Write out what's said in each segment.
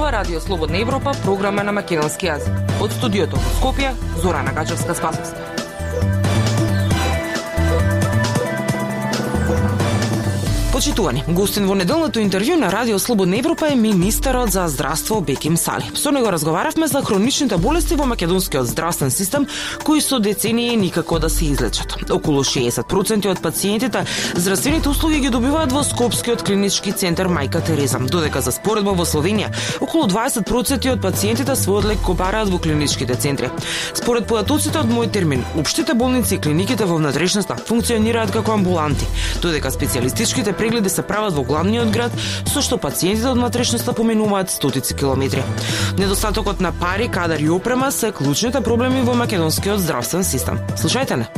Ова Радио Слободна Европа, програма на македонски јазик. Од студиото во Скопје, Зорана Гачевска-Спасовска. Почитувани, гостин во неделното интервју на Радио Слободна Европа е министерот за здравство Беким Сали. Со него разговаравме за хроничните болести во македонскиот здравствен систем, кои со децении никако да се излечат. Околу 60% од пациентите здравствените услуги ги добиваат во Скопскиот клинички центар Мајка Тереза, додека за споредба во Словенија, околу 20% од пациентите својот лек го бараат во клиничките центри. Според податоците од мој термин, општите болници и клиниките во внатрешноста функционираат како амбуланти, додека специјалистичките прегледи се прават во главниот град, со што пациентите од внатрешноста поминуваат стотици километри. Недостатокот на пари, кадар и опрема се клучните проблеми во македонскиот здравствен систем. Слушајте не.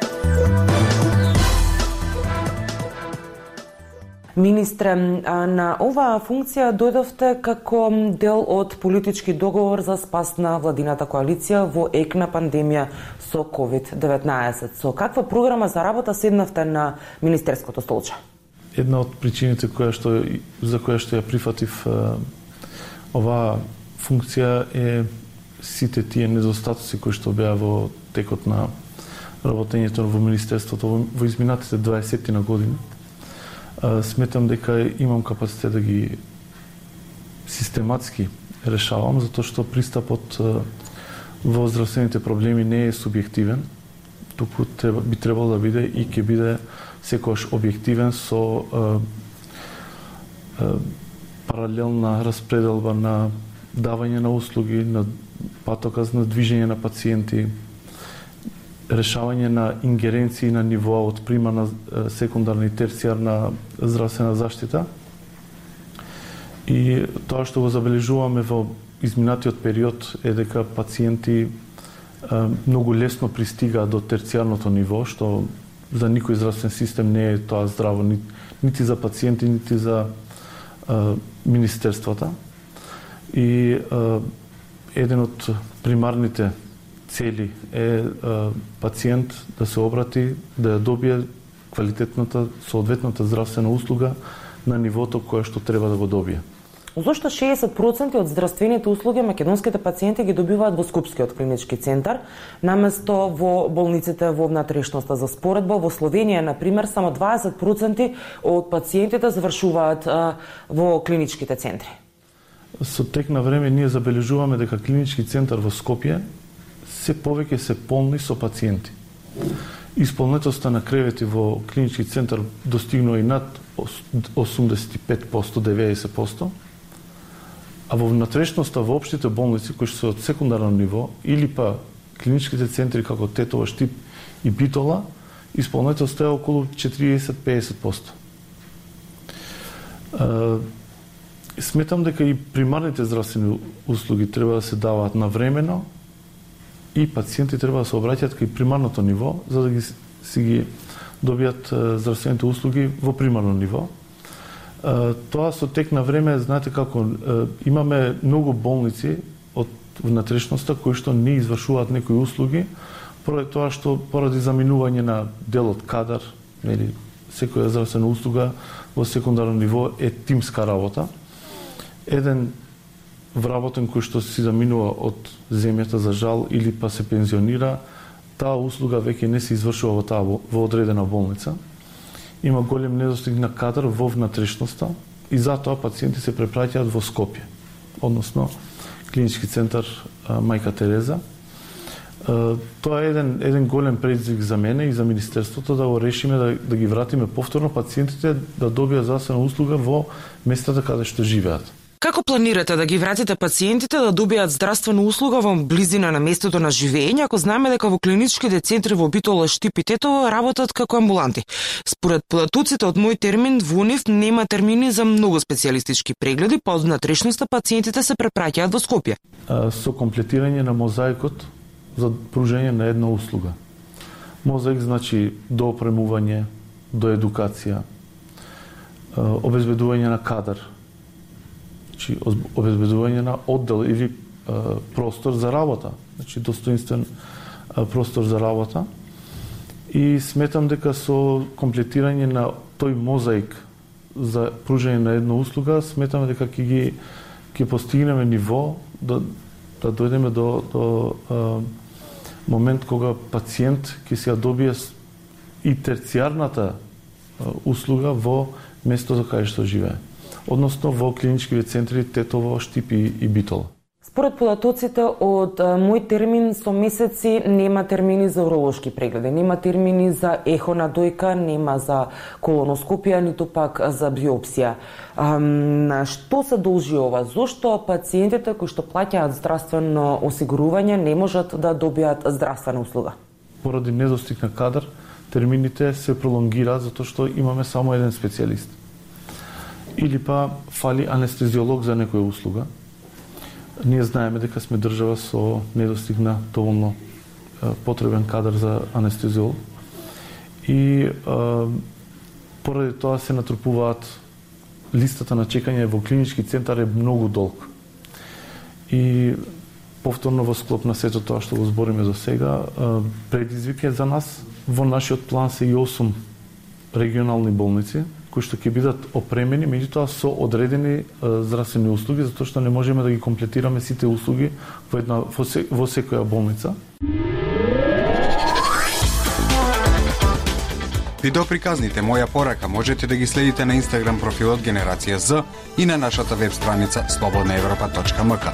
Министре, на оваа функција дојдовте како дел од политички договор за спас на владината коалиција во ек на пандемија со COVID-19. Со каква програма за работа седнавте на министерското столче? Една од причините за која што ја прифатив оваа функција е сите тие недостатоци кои што беа во текот на работењето во министерството во изминатите 20 на години. Сметам дека имам капацитет да ги систематски решавам, затоа што пристапот во здравствените проблеми не е субјективен, туку би требало да биде и ќе биде секогаш објективен со паралелна распределба на давање на услуги, на патоказ на движење на пациенти, решавање на ингеренции на нивоа од примарна, секундарна и терцијарна здравствена заштита. И тоа што го забележуваме во изминатиот период е дека пациенти многу лесно пристигаат до терцијарното ниво, што за никој здравствен систем не е тоа здраво, нити за пациенти, нити за министерствата. И еден од примарните цели е пациент да се обрати, да ја добие квалитетната, соодветната здравствена услуга на нивото кое што треба да го добие. Зошто 60% од здравствените услуги македонските пациенти ги добиваат во Скопскиот клинички центар, наместо во болниците во внатрешноста? За споредба, во Словенија, например, само 20% од пациентите завршуваат во клиничките центри. Со тек на време ние забележуваме дека клинички центар во Скопје се повеќе се полни со пациенти. Исполнетоста на кревети во клинички центар достигнува и над 85%, 90%, а во внатрешноста во општите болници кои се од секундарно ниво или па клиничките центри како Тетово, Штип и Битола, исполнетоста е околу 40-50%. Сметам дека и примарните здравствени услуги треба да се даваат навремено и пациенти треба да се обраќаат кај примарното ниво за да ги добијат здравствените услуги во примарно ниво. Тоа со тек на време, знаете како, имаме многу болници од внатрешноста кои што не извршуваат некои услуги, поради тоа што поради заминување на дел од кадар, нели, секоја здравствена услуга во секундарно ниво е тимска работа. Еден вработен кој што си заминува од земјата за жал или па се пензионира, таа услуга веќе не се извршува во одредена болница. Има голем недостиг на кадар во внатрешноста и затоа пациенти се препраќаат во Скопје, односно клинички центар Мајка Тереза. Тоа е еден голем предизвик за мене и за министерството да го решиме да ги вратиме повторно пациентите да добијат здравствена услуга во местата каде што живеат. Како планирате да ги вратите пациентите да добијат здравствена услуга во близина на местото на живење, ако знаеме дека во клиничките центри во Битола, Штип и Тетово работат како амбуланти? Според податоците од мој термин, во нив нема термини за многу специјалистички прегледи, па од внатрешноста пациентите се препраќаат во Скопје. Со комплетирање на мозаикот за пружање на една услуга. Мозаик значи доопремување, до едукација, обезбедување на кадар, значи обезбедување на оддел или простор за работа, значи достоинствен простор за работа. И сметам дека со комплетирање на тој мозаик за пружање на една услуга, сметам дека ќе ќе постигнеме ниво да дојдеме до момент кога пациент ќе се добие и терцијарната услуга во местото каде што живее, односно во клиничките центри Тетово, Штип и Битола. Според податоците од мој термин со месеци нема термини за уролошки прегледи, нема термини за ехо на дојка, нема за колоноскопија, ниту пак за биопсија. На што се должи ова? Зошто пациентите кои што плаќаат здравствено осигурување не можат да добијат здравствена услуга? Поради недостиг на кадар, термините се пролонгираат затоа што имаме само еден специјалист. Или па фали анестезиолог за некоја услуга. Ние знаеме дека сме држава со недостиг на доволно потребен кадар за анестезиолог. И поради тоа се натрупуваат, листата на чекање во клинички центар е многу долг. И повторно во склоп на сето тоа што го збориме за сега, предизвик е за нас. Во нашиот план се и 8 регионални болници кои што ќе бидат опремени, меѓутоа со одредени здравствени услуги, затоа што не можеме да ги комплетираме сите услуги во секоја болница. Видеоприказните Моја порака можете да ги следите на Инстаграм профилот Генерација З и на нашата веб страница slobodnaevropa.mk.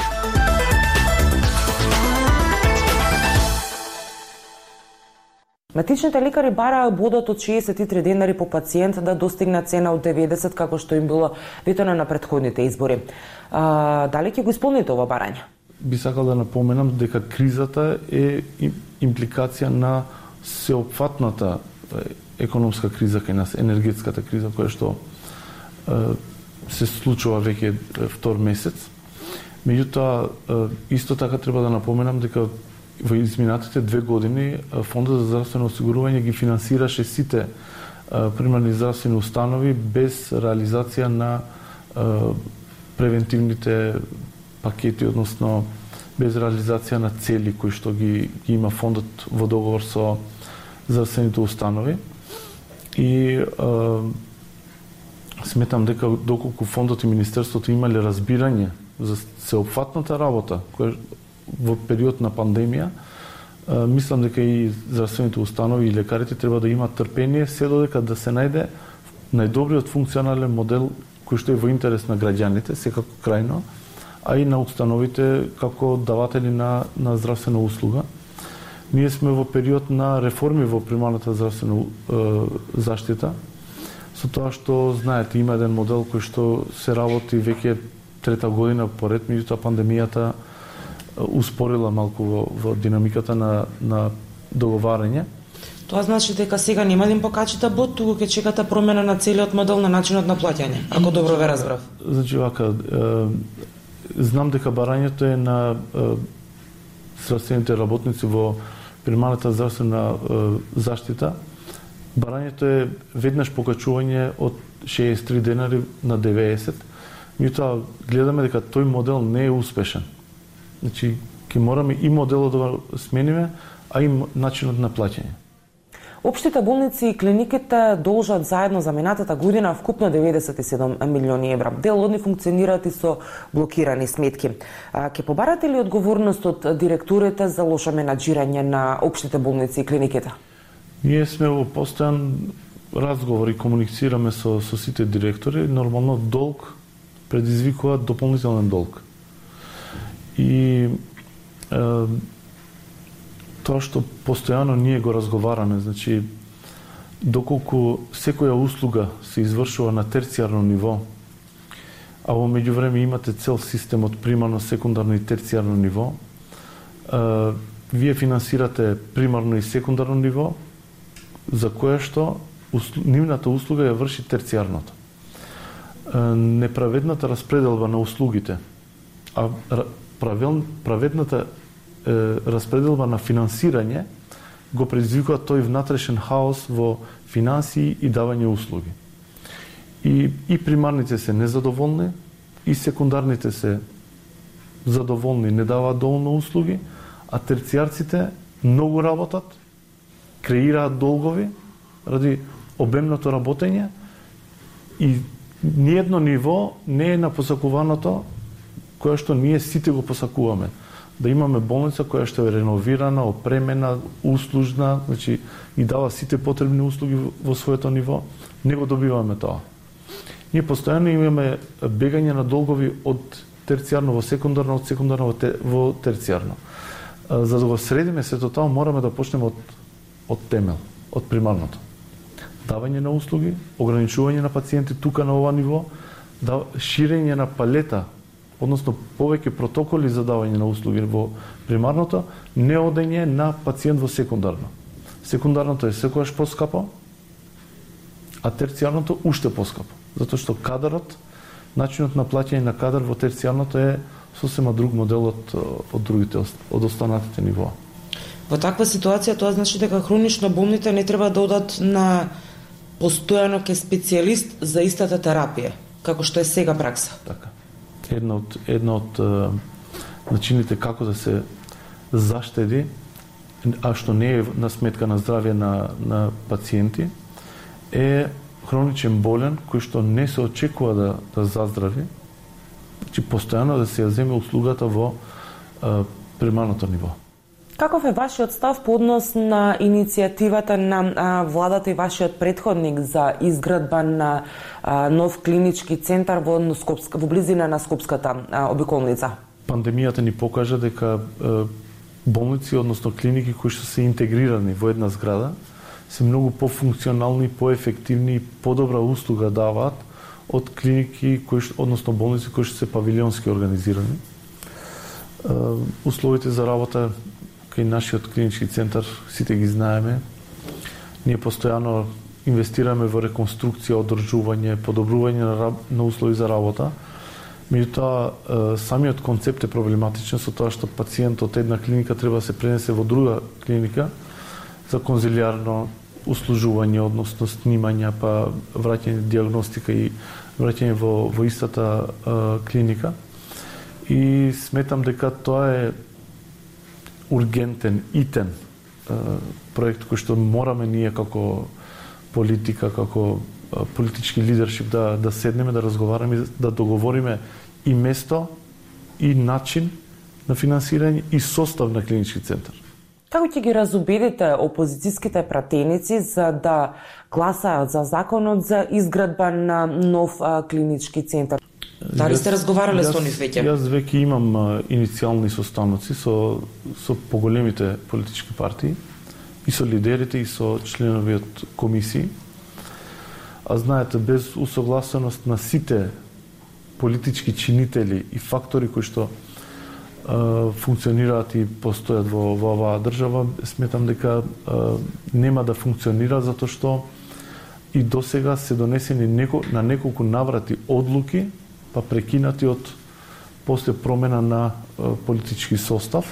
Матичните лекари бараа бодот од 63 денари по пациент да достигне цена од 90 како што им било ветено на претходните избори. Дали ќе го исполните ова барање? Би сакал да напоменам дека кризата е импликација на сеопфатната економска криза кај нас, енергетската криза која што се случува веќе втор месец. Меѓутоа, исто така треба да напоменам дека во изминатите 2 години Фондот за здравствено осигурување ги финансираше сите примарни здравствени установи без реализација на превентивните пакети, односно без реализација на цели кои што ги има фондот во договор со здравствените установи. И сметам дека доколку фондот и министерството имале разбирање за сеопфатната работа која во период на пандемија, мислам дека и здравствените установи и лекарите треба да имаат трпение се додека да се најде најдобриот функционален модел кој што е во интерес на граѓаните, секако крајно, а и на установите како даватели на здравствена услуга. Ние сме во период на реформи во примарната здравствена заштита, со тоа што, знаете, има еден модел кој што се работи веќе 3-та година поред, меѓутоа пандемијата успорила малку во динамиката на договарање. Тоа значи дека сега нема да им покачите бод, туку ќе чекате промена на целиот модел на начинот на плаќање, ако добро ве разбрав. Значи вака, знам дека барањето е на здравствените работници во примарната здравствена заштита. Барањето е веднаш покачување од 63 денари на 90. Меѓутоа гледаме дека тој модел не е успешен. Значи, ќе мораме и моделот да смениме, а и начинот на плаќање. Општите болници и клиниките должат заедно за минатата година вкупно 97 милиони евра. Дел од нив функционираат и со блокирани сметки. Ќе побарате ли одговорност од директорите за лошо менаџирање на општите болници и клиниките? Ние сме во постојан разговор и комуницираме со сите директори. Нормално долг предизвикува дополнителен долг. И тоа што постојано ние го разговараме, значи доколку секоја услуга се извршува на терцијарно ниво, а во меѓувреме имате цел систем од примарно, секундарно и терцијарно ниво, вие финансирате примарно и секундарно ниво, за кое што нивната услуга ја врши терцијарното. Неправедната распределба на услугите, а праведната распределба на финансирање го предизвикува тој внатрешен хаос во финансии и давање услуги. И примарните се незадоволни, и секундарните се задоволни, не даваат доволно услуги, а терцијарците многу работат, креираат долгови ради обемното работење и ниедно ниво не е на посакуваното која што ние сите го посакуваме. Да имаме болница која што е реновирана, опремена, услужна, значи и дава сите потребни услуги во своето ниво, не го добиваме тоа. Ние постојано имаме бегање на долгови од терцијарно во секундарно, од секундарно во терцијарно. За да го средиме сето тоа, мораме да почнеме од темел, од примарното. Давање на услуги, ограничување на пациенти тука на ова ниво, ширење на палета, односно повеќе протоколи за давање на услуги во примарното, не одење на пациент во секундарно. Секундарното е секогаш поскапо, а терцијарното уште поскапо. Затоа што кадарот, начинот на плаќање на кадар во терцијарното е сосема друг модел од другите, од останатите нивоа. Во таква ситуација тоа значи дека хронично болните не треба да одат на постојано ке специјалист за истата терапија, како што е сега пракса. Така. Една од начините како да се заштеди, а што не е на сметка на здравје на пациенти, е хроничен болен кој што не се очекува да заздрави, значи постојано да се ја земе услугата во примарното ниво. Каков е вашиот став по однос на иницијативата на владата и вашиот претходник за изградба на нов клинички центар во близина на Скопската обиколница? Пандемијата ни покажа дека болници, односно клиники кои што се интегрирани во една зграда, се многу пофункционални, поефективни и подобра услуга даваат од клиники, односно болници кои што се павилионски организирани. Условите за работа кај нашиот клинички центар сите ги знаеме. Ние постојано инвестираме во реконструкција, одржување, подобрување на услови за работа. Меѓутоа, самиот концепт е проблематичен со тоа што пациент од една клиника треба да се пренесе во друга клиника за конзилиарно услужување, односно снимања, па враќање диагностика и враќање во истата клиника. И сметам дека тоа е ургентен, итен проект кој што мораме ние како политика, како политички лидершип да седнеме, да разговараме, да договориме и место, и начин на финансирање и состав на клинички центар. Како ќе ги разубедите опозицијските пратеници за да гласаат за законот за изградба на нов клинички центар? Дали сте разговарале со нив веќе? Јас веќе имам иницијални состаноци со поголемите политички партии, и со лидерите, и со членови од комисии. А знаете, без усогласеност на сите политички чинители и фактори кои што функционираат и постојат во оваа држава, сметам дека нема да функционира, затоа што и досега се донесени на неколку наврати одлуки, па прекинати од после промена на политички состав.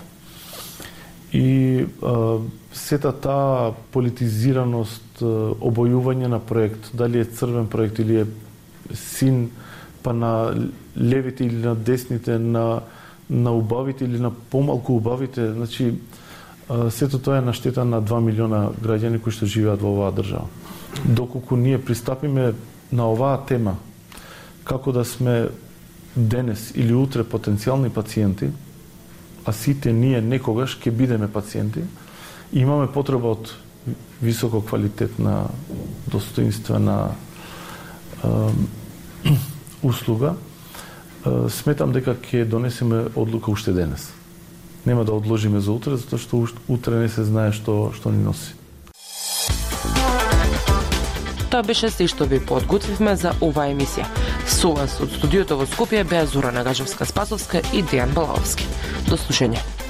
И сета таа политизираност, обојување на проект, дали е црвен проект или е син, па на левите или на десните, на убавите или на помалку убавите, значи сето тоа е на штета на 2 милиона граѓани кои што живеат во оваа држава. Доколку ние пристапиме на оваа тема, како да сме денес или утре потенцијални пациенти, а сите ние некогаш ќе бидеме пациенти, имаме потреба од високо квалитетна, достоинствена услуга, сметам дека ќе донесеме одлука уште денес. Нема да одложиме за утре, затоа што утре не се знае што ни носи. Тоа беше се што ви подготвивме за оваа емисија. Со вас од студиото во Скопје беа Зорана Гажевска-Спасовска и Дејан Балаовски. До слушање.